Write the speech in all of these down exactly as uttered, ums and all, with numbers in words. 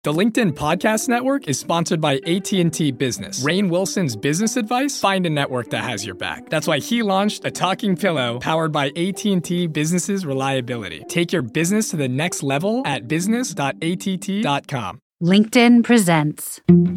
The LinkedIn Podcast Network is sponsored by A T and T Business. Rainn Wilson's business advice? Find a network that has your back. That's why he launched a talking pillow powered by A T and T Business's reliability. Take your business to the next level at business dot a t t dot com. LinkedIn presents.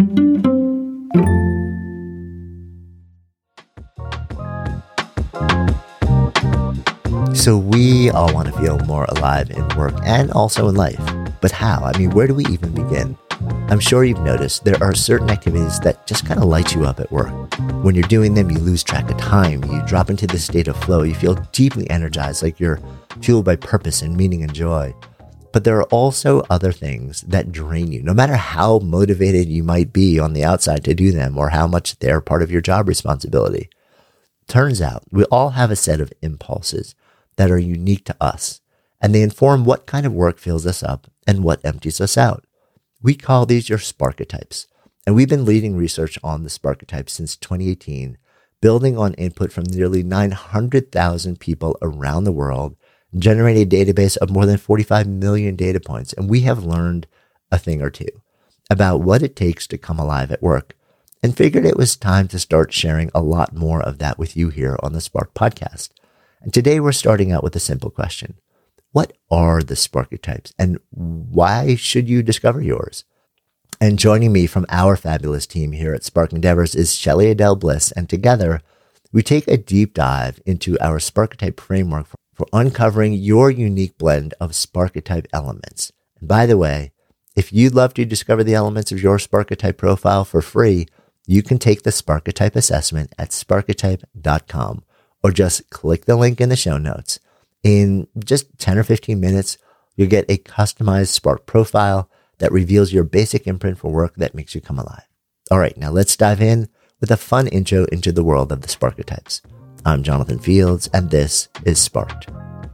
So we all want to feel more alive in work and also in life. But how? I mean, where do we even begin? I'm sure you've noticed there are certain activities that just kind of light you up at work. When you're doing them, you lose track of time. You drop into the state of flow. You feel deeply energized, like you're fueled by purpose and meaning and joy. But there are also other things that drain you, no matter how motivated you might be on the outside to do them or how much they're part of your job responsibility. Turns out we all have a set of impulses that are unique to us, and they inform what kind of work fills us up and what empties us out. We call these your Sparketypes, and we've been leading research on the Sparketypes since twenty eighteen, building on input from nearly nine hundred thousand people around the world, generating a database of more than forty-five million data points, and we have learned a thing or two about what it takes to come alive at work, and figured it was time to start sharing a lot more of that with you here on the Spark Podcast. And today we're starting out with a simple question. What are the Sparketypes and why should you discover yours? And joining me from our fabulous team here at Spark Endeavors is Shelly Adele Bliss. And together we take a deep dive into our Sparketype framework for, for uncovering your unique blend of Sparketype elements. And by the way, if you'd love to discover the elements of your Sparketype profile for free, you can take the Sparketype assessment at sparketype dot com. Or just click the link in the show notes. In just ten or fifteen minutes, you'll get a customized Spark profile that reveals your basic imprint for work that makes you come alive. All right, now let's dive in with a fun intro into the world of the Sparketypes. I'm Jonathan Fields, and this is Sparked.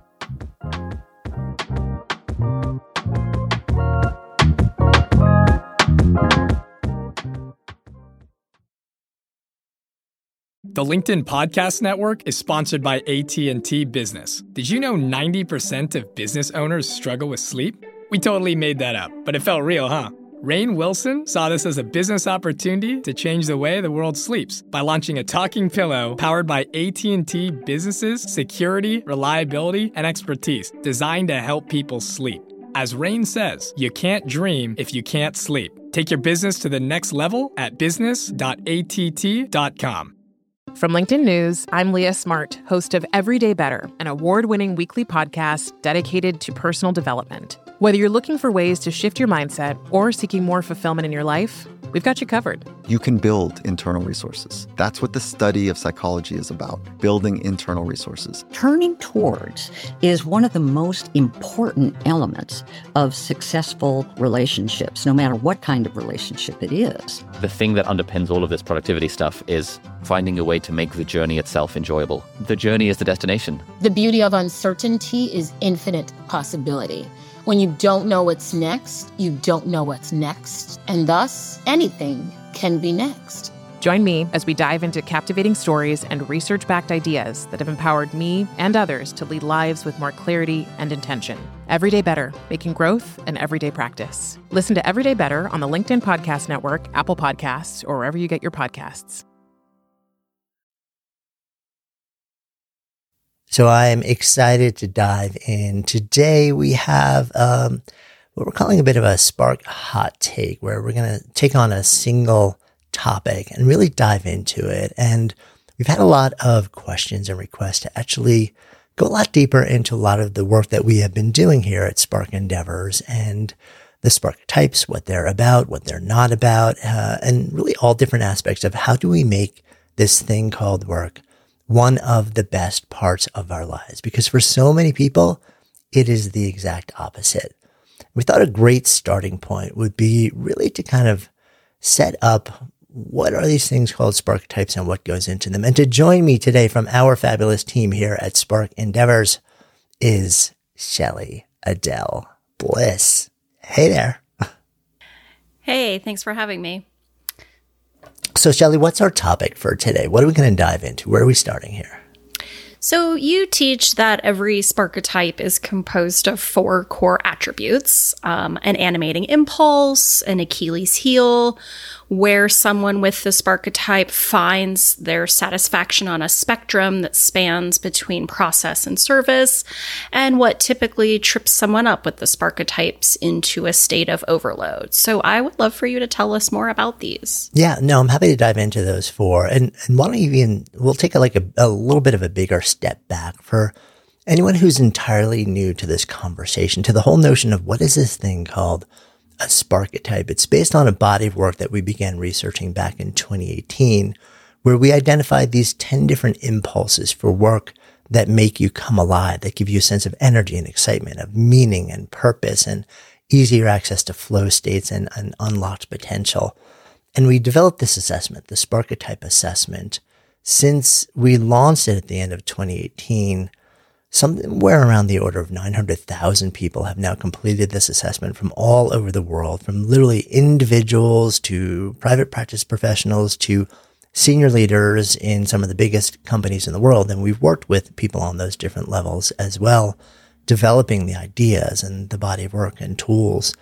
The LinkedIn Podcast Network is sponsored by A T and T Business. Did you know ninety percent of business owners struggle with sleep? We totally made that up, but it felt real, huh? Rainn Wilson saw this as a business opportunity to change the way the world sleeps by launching a talking pillow powered by A T and T Business's security, reliability, and expertise designed to help people sleep. As Rainn says, you can't dream if you can't sleep. Take your business to the next level at business dot a t t dot com. From LinkedIn News, I'm Leah Smart, host of Everyday Better, an award-winning weekly podcast dedicated to personal development. Whether you're looking for ways to shift your mindset or seeking more fulfillment in your life, we've got you covered. You can build internal resources. That's what the study of psychology is about, building internal resources. Turning towards is one of the most important elements of successful relationships, no matter what kind of relationship it is. The thing that underpins all of this productivity stuff is finding a way to make the journey itself enjoyable. The journey is the destination. The beauty of uncertainty is infinite possibility. When you don't know what's next, you don't know what's next. And thus, anything can be next. Join me as we dive into captivating stories and research-backed ideas that have empowered me and others to lead lives with more clarity and intention. Everyday Better, making growth an everyday practice. Listen to Everyday Better on the LinkedIn Podcast Network, Apple Podcasts, or wherever you get your podcasts. So I'm excited to dive in. Today we have um, what we're calling a bit of a Spark hot take, where we're going to take on a single topic and really dive into it. And we've had a lot of questions and requests to actually go a lot deeper into a lot of the work that we have been doing here at Spark Endeavors and the Sparketypes, what they're about, what they're not about, uh, and really all different aspects of how do we make this thing called work one of the best parts of our lives, because for so many people, it is the exact opposite. We thought a great starting point would be really to kind of set up what are these things called Sparketypes and what goes into them. And to join me today from our fabulous team here at Spark Endeavors is Shelly Adele Bliss. Hey there. Hey, thanks for having me. So, Shelly, what's our topic for today? What are we going to dive into? Where are we starting here? So you teach that every Sparketype is composed of four core attributes, um, an animating impulse, an Achilles heel, where someone with the Sparketype finds their satisfaction on a spectrum that spans between process and service, and what typically trips someone up with the Sparketypes into a state of overload. So I would love for you to tell us more about these. Yeah, no, I'm happy to dive into those four. And, and why don't you even, we'll take a, like a, a little bit of a bigger step back for anyone who's entirely new to this conversation, to the whole notion of what is this thing called a Sparketype. It's based on a body of work that we began researching back in twenty eighteen, where we identified these ten different impulses for work that make you come alive, that give you a sense of energy and excitement, of meaning and purpose, and easier access to flow states and, and unlocked potential. And we developed this assessment, the Sparketype assessment. Since we launched it at the end of twenty eighteen, somewhere around the order of nine hundred thousand people have now completed this assessment from all over the world, from literally individuals to private practice professionals to senior leaders in some of the biggest companies in the world. And we've worked with people on those different levels as well, developing the ideas and the body of work and tools.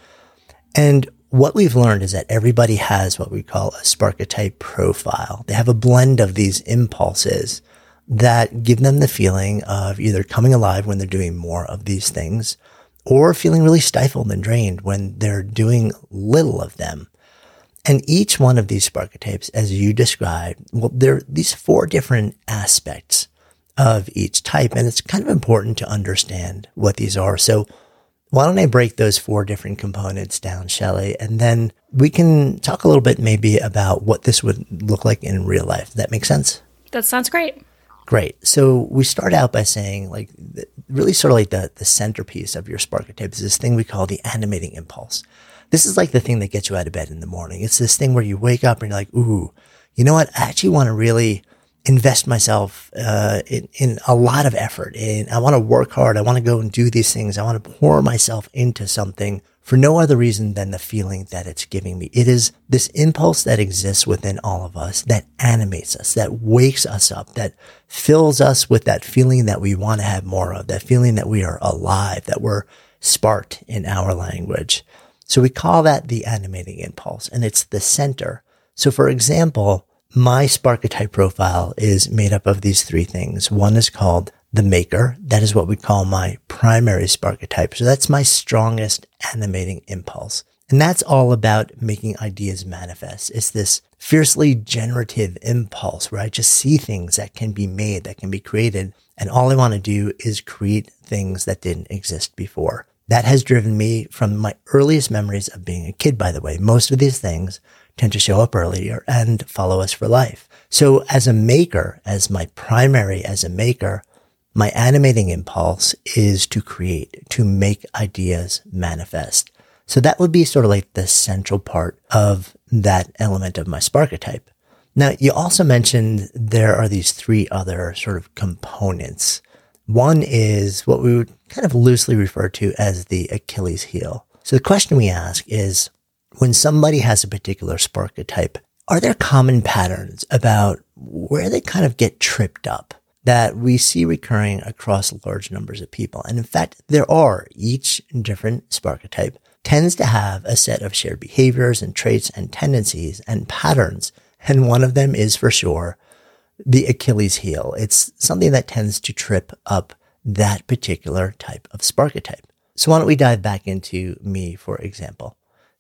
And what we've learned is that everybody has what we call a Sparketype profile. They have a blend of these impulses that give them the feeling of either coming alive when they're doing more of these things, or feeling really stifled and drained when they're doing little of them. And each one of these Sparketypes, as you described, well, there are these four different aspects of each type, and it's kind of important to understand what these are. So why don't I break those four different components down, Shelley, and then we can talk a little bit maybe about what this would look like in real life. Does that make sense? That sounds great. Great. So we start out by saying, like, really sort of like the, the centerpiece of your Sparketype is this thing we call the animating impulse. This is like the thing that gets you out of bed in the morning. It's this thing where you wake up and you're like, ooh, you know what? I actually want to really invest myself uh, in, in a lot of effort. And I want to work hard. I want to go and do these things. I want to pour myself into something for no other reason than the feeling that it's giving me. It is this impulse that exists within all of us that animates us, that wakes us up, that fills us with that feeling that we want to have more of, that feeling that we are alive, that we're sparked in our language. So we call that the animating impulse, and it's the center. So for example, my Sparketype profile is made up of these three things. One is called the maker. That is what we call my primary Sparketype. So that's my strongest animating impulse. And that's all about making ideas manifest. It's this fiercely generative impulse where I just see things that can be made, that can be created. And all I want to do is create things that didn't exist before. That has driven me from my earliest memories of being a kid, by the way. Most of these things tend to show up earlier and follow us for life. So as a maker, as my primary as a maker, my animating impulse is to create, to make ideas manifest. So that would be sort of like the central part of that element of my Sparketype. Now, you also mentioned there are these three other sort of components. One is what we would kind of loosely refer to as the Achilles heel. So the question we ask is, when somebody has a particular Sparketype, are there common patterns about where they kind of get tripped up that we see recurring across large numbers of people? And in fact, there are. Each different Sparketype tends to have a set of shared behaviors and traits and tendencies and patterns. And one of them is for sure the Achilles heel. It's something that tends to trip up that particular type of Sparketype. So why don't we dive back into me, for example?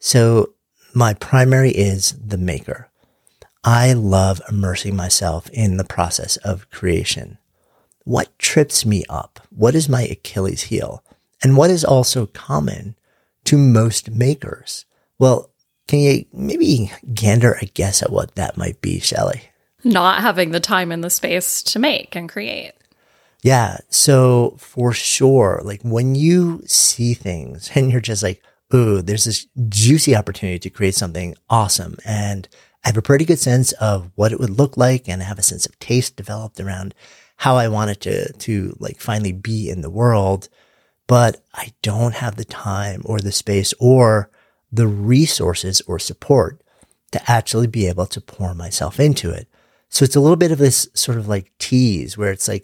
So my primary is the maker. I love immersing myself in the process of creation. What trips me up? What is my Achilles heel? And what is also common to most makers? Well, can you maybe gander a guess at what that might be, Shelley? Not having the time and the space to make and create. Yeah. So for sure, like when you see things and you're just like, ooh, there's this juicy opportunity to create something awesome. And I have a pretty good sense of what it would look like. And I have a sense of taste developed around how I want it to, to like finally be in the world. But I don't have the time or the space or the resources or support to actually be able to pour myself into it. So it's a little bit of this sort of like tease where it's like,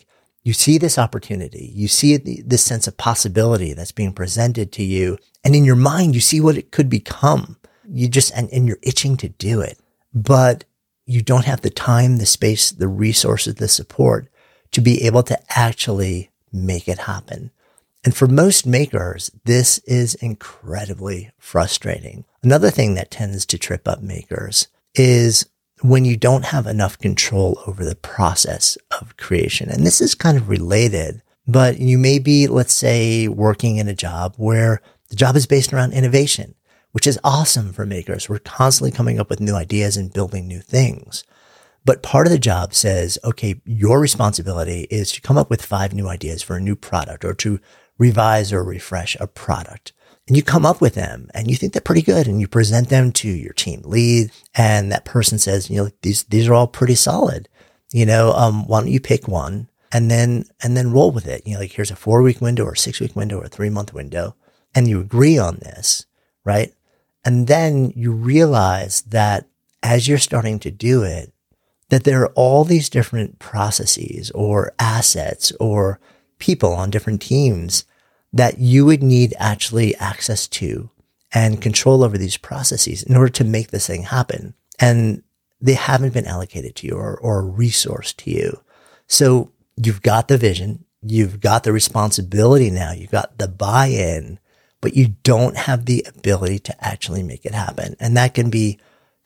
you see this opportunity, you see the, this sense of possibility that's being presented to you. And in your mind, you see what it could become. You just, and, and you're itching to do it, but you don't have the time, the space, the resources, the support to be able to actually make it happen. And for most makers, this is incredibly frustrating. Another thing that tends to trip up makers is when you don't have enough control over the process of creation. And this is kind of related, but you may be, let's say, working in a job where the job is based around innovation, which is awesome for makers. We're constantly coming up with new ideas and building new things. But part of the job says, okay, your responsibility is to come up with five new ideas for a new product or to revise or refresh a product. And you come up with them and you think they're pretty good and you present them to your team lead. And that person says, you know, these, these are all pretty solid. You know, um, why don't you pick one and then, and then roll with it? You know, like here's a four week window or a six week window or a three month window. And you agree on this, right? And then you realize that as you're starting to do it, that there are all these different processes or assets or people on different teams that you would need actually access to and control over these processes in order to make this thing happen. And they haven't been allocated to you or, or resourced to you. So you've got the vision, you've got the responsibility now, you've got the buy-in, but you don't have the ability to actually make it happen. And that can be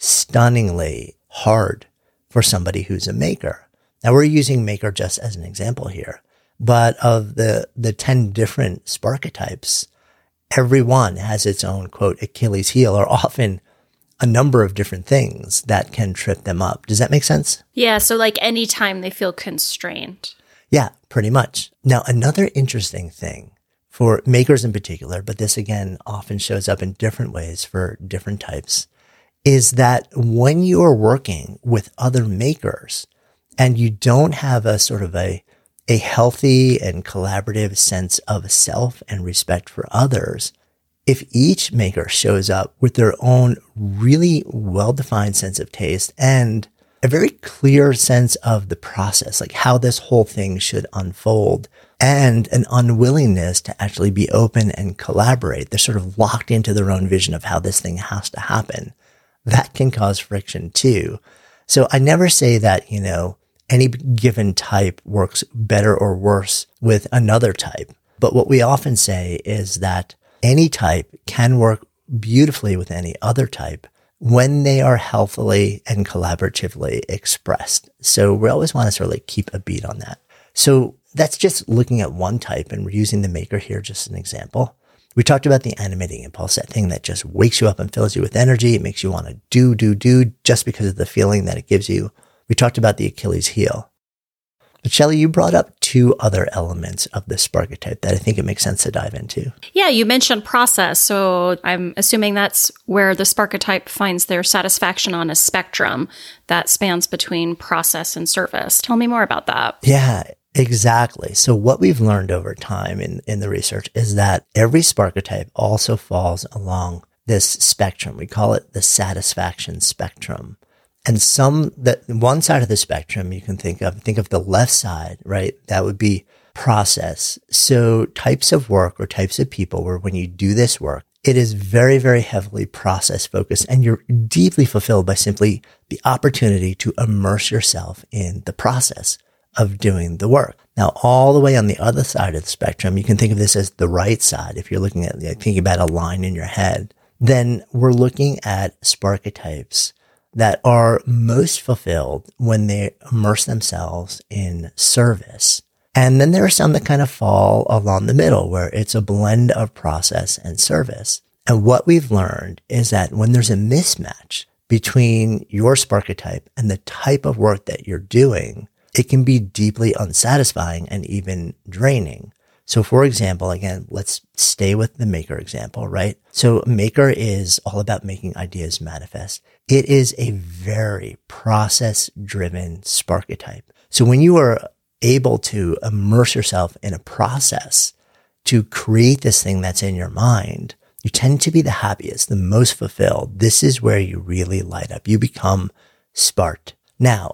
stunningly hard for somebody who's a maker. Now we're using maker just as an example here, but of the, the ten different Sparketypes, every one has its own quote Achilles heel or often a number of different things that can trip them up. Does that make sense? Yeah. So like anytime they feel constrained. Yeah, pretty much. Now, another interesting thing for makers in particular, but this again often shows up in different ways for different types, is that when you are working with other makers and you don't have a sort of a, a healthy and collaborative sense of self and respect for others, if each maker shows up with their own really well-defined sense of taste and a very clear sense of the process, like how this whole thing should unfold, and an unwillingness to actually be open and collaborate, they're sort of locked into their own vision of how this thing has to happen, that can cause friction too. So I never say that, you know, any given type works better or worse with another type. But what we often say is that any type can work beautifully with any other type when they are healthily and collaboratively expressed. So we always want to sort of like keep a beat on that. So that's just looking at one type, and we're using the maker here just as an example. We talked about the animating impulse, that thing that just wakes you up and fills you with energy. It makes you want to do, do, do just because of the feeling that it gives you. We talked about the Achilles heel. But Shelley, you brought up two other elements of the Sparketype that I think it makes sense to dive into. Yeah, you mentioned process. So I'm assuming that's where the Sparketype finds their satisfaction on a spectrum that spans between process and service. Tell me more about that. Yeah, exactly. So what we've learned over time in, in the research is that every Sparketype also falls along this spectrum. We call it the satisfaction spectrum. And some, that one side of the spectrum you can think of, think of the left side, right? That would be process. So types of work or types of people where when you do this work, it is very, very heavily process focused and you're deeply fulfilled by simply the opportunity to immerse yourself in the process of doing the work. Now, all the way on the other side of the spectrum, you can think of this as the right side. If you're looking at, like, thinking about a line in your head, then we're looking at Sparketypes that are most fulfilled when they immerse themselves in service. And then there are some that kind of fall along the middle where it's a blend of process and service. And what we've learned is that when there's a mismatch between your Sparketype and the type of work that you're doing, it can be deeply unsatisfying and even draining. So for example, again, let's stay with the maker example, right? So maker is all about making ideas manifest. It is a very process-driven Sparketype. So when you are able to immerse yourself in a process to create this thing that's in your mind, you tend to be the happiest, the most fulfilled. This is where you really light up. You become sparked. Now,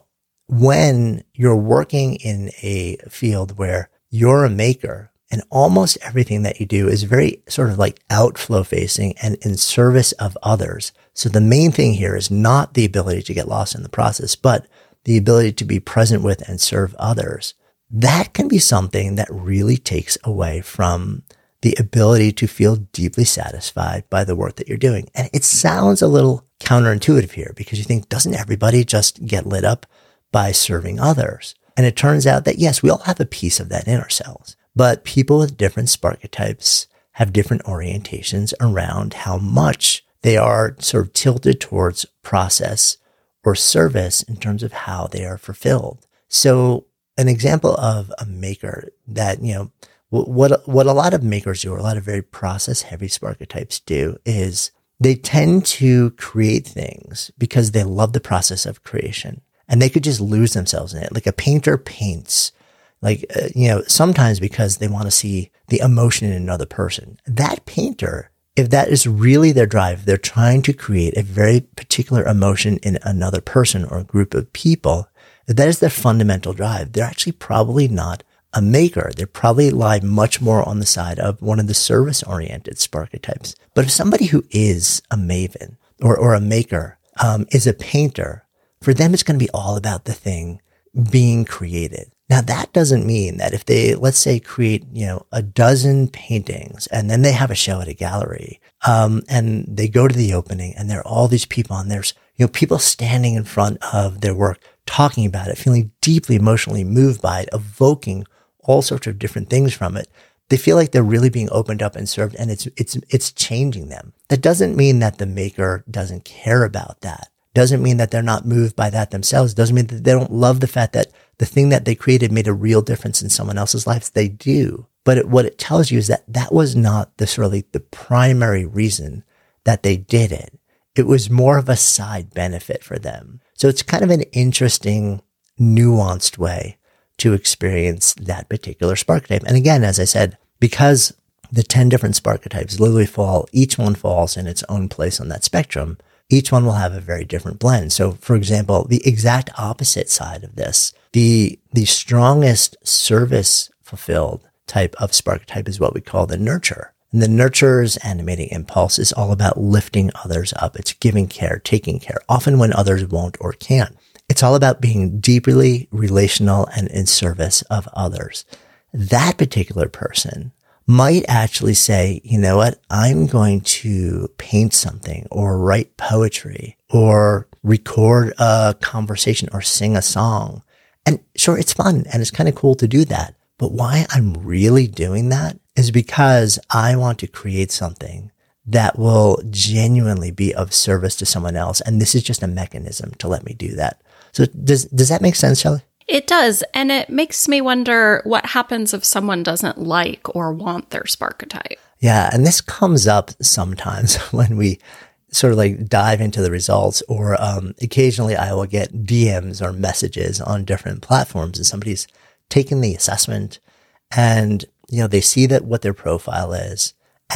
when you're working in a field where you're a maker and almost everything that you do is very sort of like outflow facing and in service of others. So the main thing here is not the ability to get lost in the process, but the ability to be present with and serve others. That can be something that really takes away from the ability to feel deeply satisfied by the work that you're doing. And it sounds a little counterintuitive here because you think, doesn't everybody just get lit up by serving others? And it turns out that yes, we all have a piece of that in ourselves, but people with different sparketypes have different orientations around how much they are sort of tilted towards process or service in terms of how they are fulfilled. So an example of a maker that, you know, what, what a lot of makers do, or a lot of very process heavy sparketypes do, is they tend to create things because they love the process of creation and they could just lose themselves in it. Like a painter paints, like, uh, you know, sometimes because they want to see the emotion in another person. That painter, if that is really their drive, they're trying to create a very particular emotion in another person or a group of people. If that is their fundamental drive, they're actually probably not a maker. They probably lie much more on the side of one of the service-oriented sparketypes. But if somebody who is a maven or, or a maker um, is a painter, for them it's going to be all about the thing being created. Now, that doesn't mean that if they, let's say, create, you know, a dozen paintings and then they have a show at a gallery, um, and they go to the opening and there are all these people and there's, you know, people standing in front of their work, talking about it, feeling deeply emotionally moved by it, evoking all sorts of different things from it. They feel like they're really being opened up and served, and it's, it's, it's changing them. That doesn't mean that the maker doesn't care about that. Doesn't mean that they're not moved by that themselves. Doesn't mean that they don't love the fact that the thing that they created made a real difference in someone else's life. They do. But it, what it tells you is that that was not the sort of like the primary reason that they did it. It was more of a side benefit for them. So it's kind of an interesting, nuanced way to experience that particular sparketype. And again, as I said, because the ten different sparketypes literally fall, each one falls in its own place on that spectrum, each one will have a very different blend. So for example, the exact opposite side of this, the, the strongest service fulfilled type of sparketype is what we call the nurturer. And the nurturer's animating impulse is all about lifting others up. It's giving care, taking care, often when others won't or can't. It's all about being deeply relational and in service of others. That particular person might actually say, you know what, I'm going to paint something or write poetry or record a conversation or sing a song. And sure, it's fun and it's kind of cool to do that. But why I'm really doing that is because I want to create something that will genuinely be of service to someone else. And this is just a mechanism to let me do that. So does does that make sense, Shelley? It does. And it makes me wonder what happens if someone doesn't like or want their sparketype. Yeah. And this comes up sometimes when we sort of like dive into the results, or um, occasionally I will get D Ms or messages on different platforms and somebody's taken the assessment and, you know, they see that what their profile is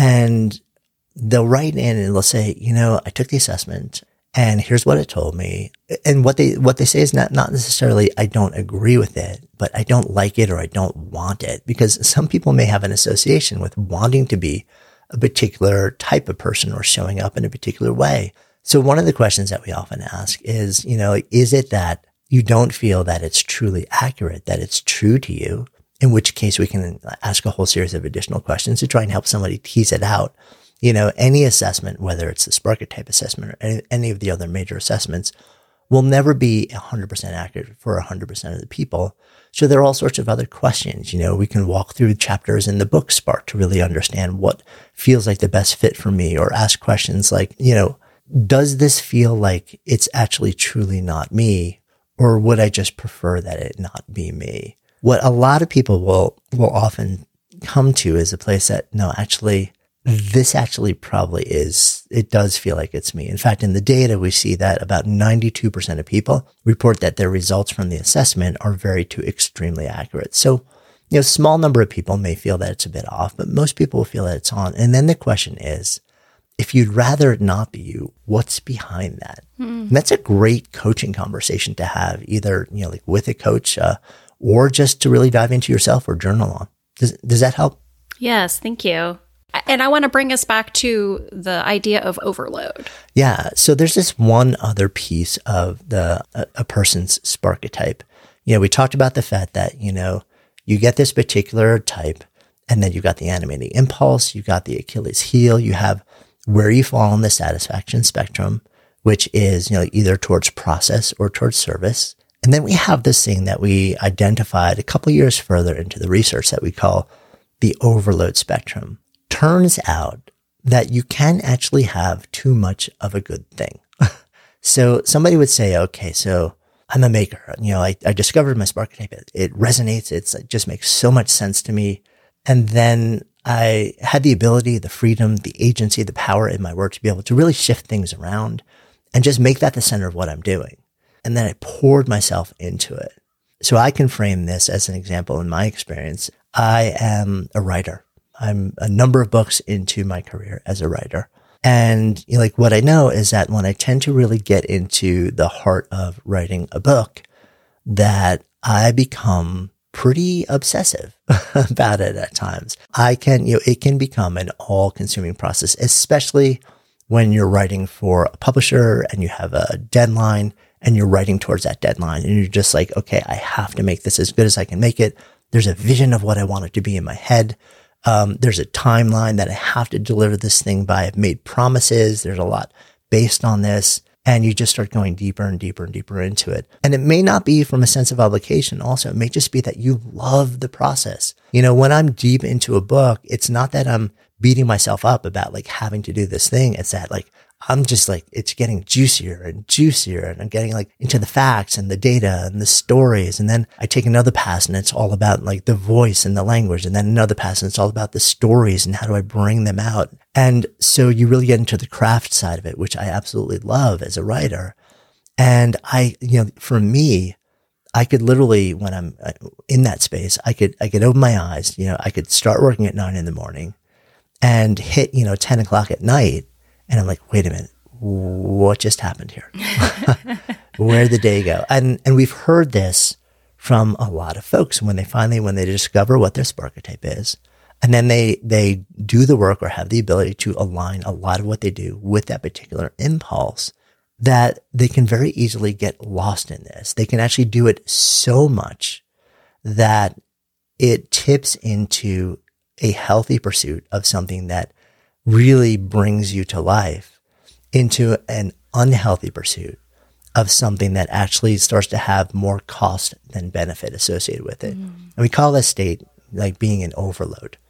and they'll write in and they'll say, you know, I took the assessment and here's what it told me. And what they, what they say is not, not necessarily, I don't agree with it, but I don't like it or I don't want it, because some people may have an association with wanting to be a particular type of person or showing up in a particular way. So one of the questions that we often ask is, you know, is it that you don't feel that it's truly accurate, that it's true to you? In which case we can ask a whole series of additional questions to try and help somebody tease it out. You know, any assessment, whether it's the sparketype assessment or any, any of the other major assessments, will never be one hundred percent accurate for one hundred percent of the people. So there are all sorts of other questions. You know, we can walk through chapters in the book Spark to really understand what feels like the best fit for me, or ask questions like, you know, does this feel like it's actually truly not me, or would I just prefer that it not be me? What a lot of people will, will often come to is a place that, no, actually, this actually probably is, it does feel like it's me. In fact, in the data, we see that about ninety-two percent of people report that their results from the assessment are very to extremely accurate. So, you know, small number of people may feel that it's a bit off, but most people will feel that it's on. And then the question is, if you'd rather it not be you, what's behind that? Mm. And that's a great coaching conversation to have, either, you know, like with a coach, uh, or just to really dive into yourself or journal on. Does, does that help? Yes, thank you. And I want to bring us back to the idea of overload. Yeah. So there's this one other piece of the a, a person's Sparketype. You know, we talked about the fact that, you know, you get this particular type, and then you got the animating impulse, you got the Achilles heel, you have where you fall on the satisfaction spectrum, which is, you know, either towards process or towards service. And then we have this thing that we identified a couple years further into the research that we call the overload spectrum. Turns out that you can actually have too much of a good thing. So somebody would say, okay, so I'm a maker. You know, I, I discovered my Sparketype. It, it resonates. It's, it just makes so much sense to me. And then I had the ability, the freedom, the agency, the power in my work to be able to really shift things around and just make that the center of what I'm doing. And then I poured myself into it. So I can frame this as an example in my experience. I am a writer. I'm a number of books into my career as a writer. And you know, like what I know is that when I tend to really get into the heart of writing a book, that I become pretty obsessive about it at times. I can, you know, it can become an all consuming process, especially when you're writing for a publisher and you have a deadline and you're writing towards that deadline and you're just like, okay, I have to make this as good as I can make it. There's a vision of what I want it to be in my head. Um, there's a timeline that I have to deliver this thing by. I've made promises. There's a lot based on this. And you just start going deeper and deeper and deeper into it. And it may not be from a sense of obligation. Also, it may just be that you love the process. You know, when I'm deep into a book, it's not that I'm beating myself up about like having to do this thing. It's that like, I'm just like, it's getting juicier and juicier, and I'm getting like into the facts and the data and the stories. And then I take another pass and it's all about like the voice and the language. And then another pass and it's all about the stories and how do I bring them out? And so you really get into the craft side of it, which I absolutely love as a writer. And I, you know, for me, I could literally, when I'm in that space, I could, I could open my eyes, you know, I could start working at nine in the morning and hit, you know, ten o'clock at night. And I'm like, wait a minute, what just happened here? Where'd the day go? And and we've heard this from a lot of folks when they finally, when they discover what their Sparketype is, and then they, they do the work or have the ability to align a lot of what they do with that particular impulse, that they can very easily get lost in this. They can actually do it so much that it tips into a healthy pursuit of something that really brings you to life, into an unhealthy pursuit of something that actually starts to have more cost than benefit associated with it. Mm. And we call this state like being an overload.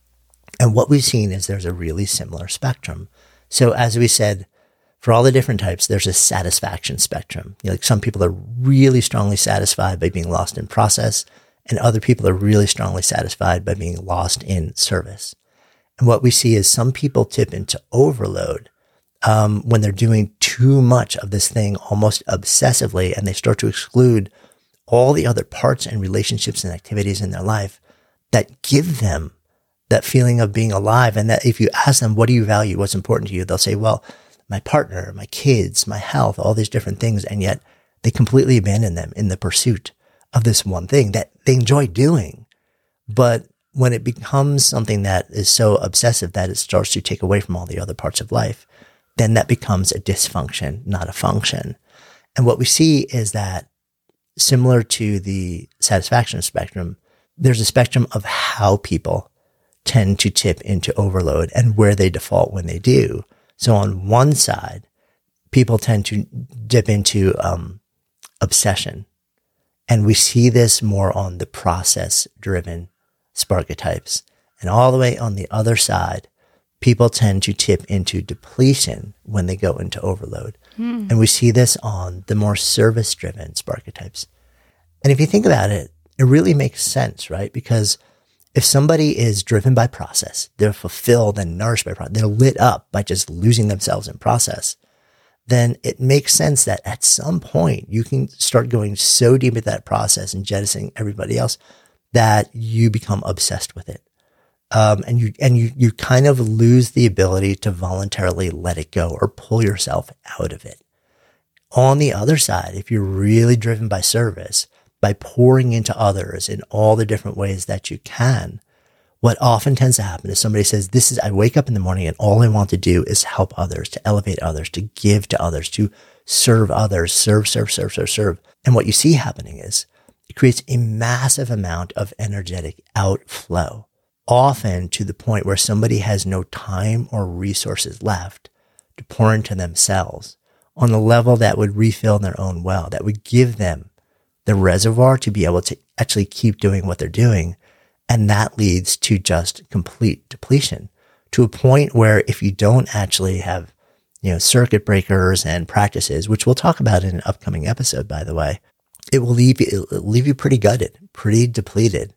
And what we've seen is there's a really similar spectrum. So as we said, for all the different types, there's a satisfaction spectrum. You know, like some people are really strongly satisfied by being lost in process, and other people are really strongly satisfied by being lost in service. And what we see is some people tip into overload um, when they're doing too much of this thing almost obsessively, and they start to exclude all the other parts and relationships and activities in their life that give them that feeling of being alive. And that if you ask them, what do you value? What's important to you? They'll say, well, my partner, my kids, my health, all these different things. And yet they completely abandon them in the pursuit of this one thing that they enjoy doing. But when it becomes something that is so obsessive that it starts to take away from all the other parts of life, then that becomes a dysfunction, not a function. And what we see is that similar to the satisfaction spectrum, there's a spectrum of how people tend to tip into overload and where they default when they do. So on one side, people tend to dip into um, obsession. And we see this more on the process-driven Sparketypes. And all the way on the other side, people tend to tip into depletion when they go into overload. Mm. And we see this on the more service-driven Sparketypes. And if you think about it, it really makes sense, right? Because if somebody is driven by process, they're fulfilled and nourished by process, they're lit up by just losing themselves in process, then it makes sense that at some point you can start going so deep into that process and jettisoning everybody else that you become obsessed with it. Um, and you, and you, you kind of lose the ability to voluntarily let it go or pull yourself out of it. On the other side, if you're really driven by service, by pouring into others in all the different ways that you can, what often tends to happen is somebody says, this is, I wake up in the morning and all I want to do is help others, to elevate others, to give to others, to serve others, serve, serve, serve, serve, serve. And what you see happening is it creates a massive amount of energetic outflow, often to the point where somebody has no time or resources left to pour into themselves on a level that would refill their own well, that would give them the reservoir to be able to actually keep doing what they're doing. And that leads to just complete depletion, to a point where if you don't actually have, you know, circuit breakers and practices, which we'll talk about in an upcoming episode, by the way, it will leave you, it'll leave you pretty gutted, pretty depleted.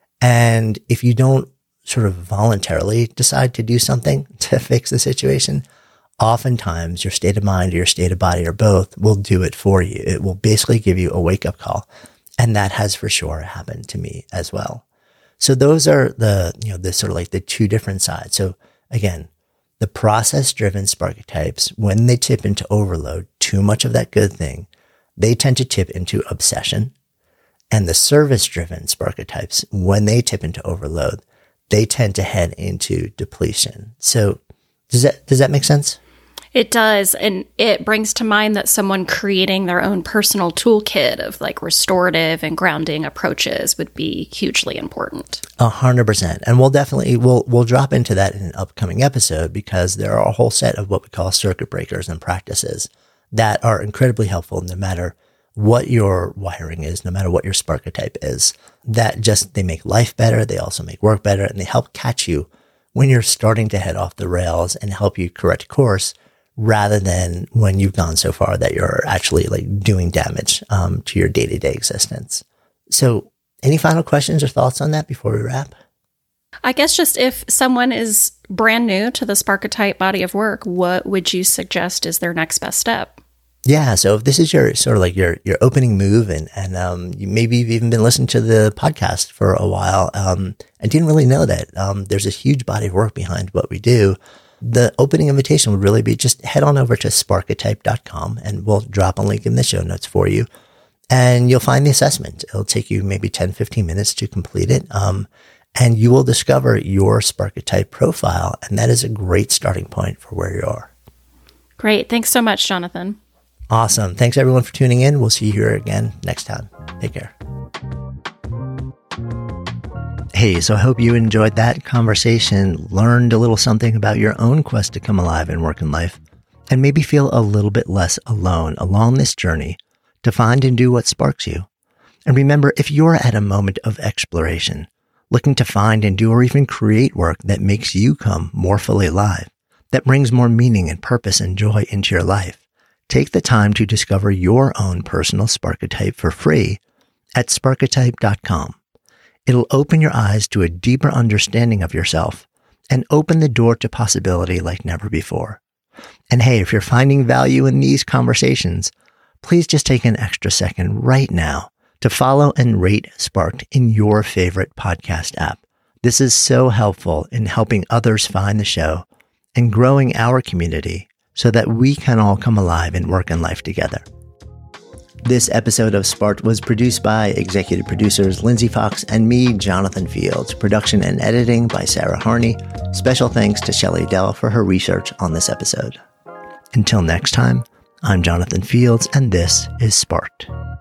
And if you don't sort of voluntarily decide to do something to fix the situation, oftentimes your state of mind or your state of body or both will do it for you. It will basically give you a wake up call. And that has for sure happened to me as well. So those are the, you know, the sort of like the two different sides. So again, the process driven Sparketypes, when they tip into overload, too much of that good thing, they tend to tip into obsession. And the service driven Sparketypes, when they tip into overload, they tend to head into depletion. So does that, does that make sense? It does. And it brings to mind that someone creating their own personal toolkit of like restorative and grounding approaches would be hugely important. A hundred percent. And we'll definitely, we'll, we'll drop into that in an upcoming episode, because there are a whole set of what we call circuit breakers and practices that are incredibly helpful no matter what your wiring is, no matter what your Sparketype is, that just, they make life better. They also make work better, and they help catch you when you're starting to head off the rails and help you correct course, rather than when you've gone so far that you're actually like doing damage um, to your day-to-day existence. So any final questions or thoughts on that before we wrap? I guess just if someone is brand new to the Sparketype body of work, what would you suggest is their next best step? Yeah. So if this is your sort of like your, your opening move, and, and, um, you maybe you've even been listening to the podcast for a while, um, and didn't really know that, um, there's a huge body of work behind what we do. The opening invitation would really be just head on over to sparketype dot com, and we'll drop a link in the show notes for you, and you'll find the assessment. It'll take you maybe ten, fifteen minutes to complete it. Um, and you will discover your Sparketype profile. And that is a great starting point for where you are. Great. Thanks so much, Jonathan. Awesome. Thanks everyone for tuning in. We'll see you here again next time. Take care. Hey, so I hope you enjoyed that conversation, learned a little something about your own quest to come alive in work and life, and maybe feel a little bit less alone along this journey to find and do what sparks you. And remember, if you're at a moment of exploration, looking to find and do or even create work that makes you come more fully alive, that brings more meaning and purpose and joy into your life, take the time to discover your own personal Sparketype for free at sparketype dot com. It'll open your eyes to a deeper understanding of yourself and open the door to possibility like never before. And hey, if you're finding value in these conversations, please just take an extra second right now to follow and rate Sparked in your favorite podcast app. This is so helpful in helping others find the show and growing our community so that we can all come alive in work and life together. This episode of Sparked was produced by executive producers Lindsay Fox and me, Jonathan Fields. Production and editing by Sarah Harney. Special thanks to Shelley Dell for her research on this episode. Until next time, I'm Jonathan Fields, and this is Sparked.